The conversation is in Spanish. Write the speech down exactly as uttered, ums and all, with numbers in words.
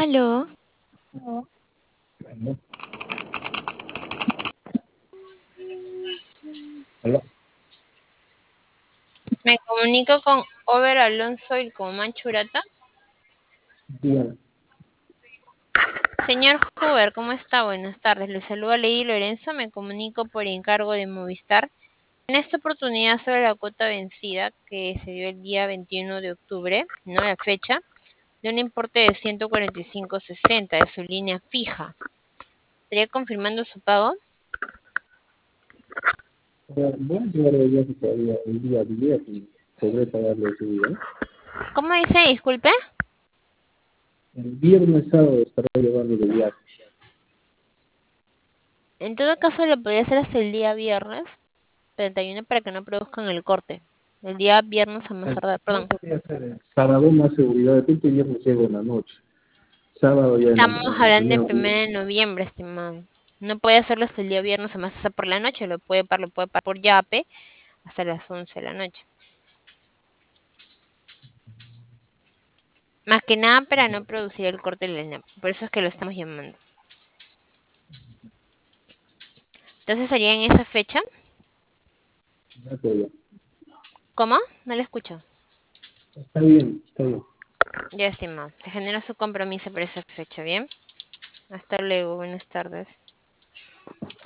Aló, Bueno, hola, me comunico con Over Alonso y con Manchurata. dígame. Señor Hoover, ¿cómo está? Buenas tardes. Le saluda Lady Lorenzo. Me comunico por encargo de Movistar. En esta oportunidad sobre la cuota vencida que se dio el día veintiuno de octubre, no la fecha, de un importe de ciento cuarenta y cinco con sesenta de su línea fija. ¿Estaría confirmando su pago? Eh, Voy a llegar de viaje todavía el día diez y podré pagarlo ese día. ¿Cómo dice? Disculpe. El viernes sábado estaré llevando de viaje. En todo caso, lo podría hacer hasta el día viernes treinta y uno para que no produzcan el corte. El día viernes a más Eh, tardar, No perdón. podría ser el sábado más seguridad. De repente viernes llego en la noche. Sábado ya en la, Estamos en la hablando de mañana. primero de noviembre, estimado. No puede hacerlo hasta el día viernes, además hasta por la noche. Lo puede pagar, lo puede pagar por Yape hasta las once de la noche. Más que nada para no producir el corte de la línea. Por eso es que lo estamos llamando. Entonces sería en esa fecha. Ya te digo. ¿Cómo? No lo escucho. Está bien, está bien. Ya, estimado. Se genera su compromiso por esa fecha, ¿bien? Hasta luego. Buenas tardes.